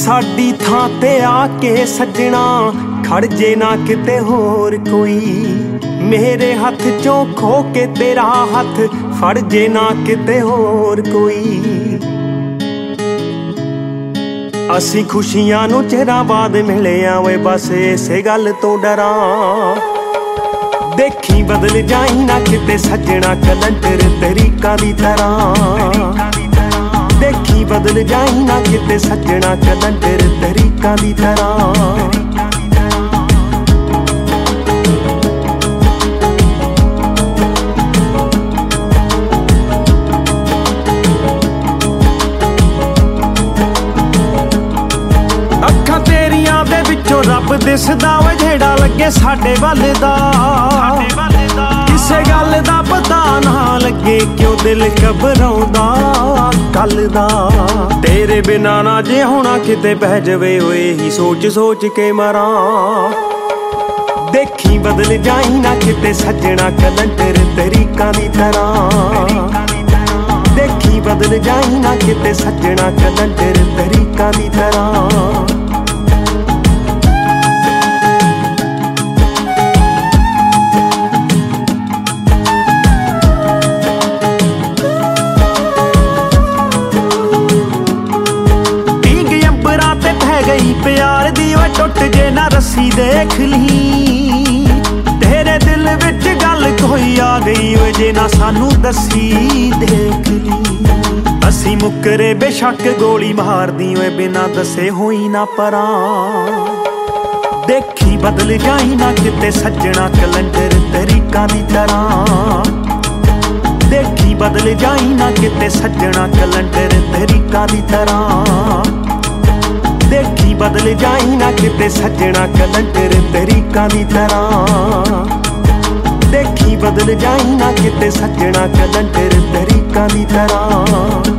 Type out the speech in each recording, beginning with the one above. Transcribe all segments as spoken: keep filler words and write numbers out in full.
साडी थां ते आके सजना खड़ जे ना किते होर कोई, मेरे हथ चों खो के तेरा हथ फड़ जे ना किते होर कोई। असी खुशियां नू चिरां बाद मिले वे बस इसे गल तो डरां, देखी बदल जाई ना किते सजना कलंटर तरीका दी तरह, देखी बदल जाई ना किते सजना कलंटर तरीका दी तरह। अखां तेरियां दे विचों रब दिसदा वे जेड़ा लगे साडे वल दा, किसे गल दा पता ना लगे क्यों दिल घबराउंदा कल दा। तेरे बिना ना जे होना किते बह जवे ओए ही सोच सोच के मरां, देखी बदल जाई ना किते सजना कलंटर तरीका दी तरह, देखी बदल जाई ना किते सजना कलंटर तरीका दी तरह। गई प्यार दी वे टुट जे ना रस्सी देख ली, तेरे दिल विच गल कोई आ गई वे जे ना सानू दसी देख ली। असी मुकरे बेशक गोली मार दी वे बिना दसे होई ना परां, देखी बदल जाई ना किते सजना कलंटर तरीका दी तरह, देखी बदल जाई ना किते सजना कलंटर तरीका दी तरह, देखी बदल जाई ना किते सजना कलंटर तरीका दी तरह, देखी बदल जाई ना किते सजना कलंटर तरीका दी तरह,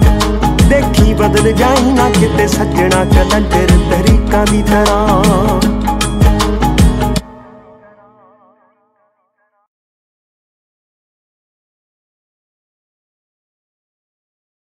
देखी बदल जाई ना किते सजना कलंटर तरीका दी तरह।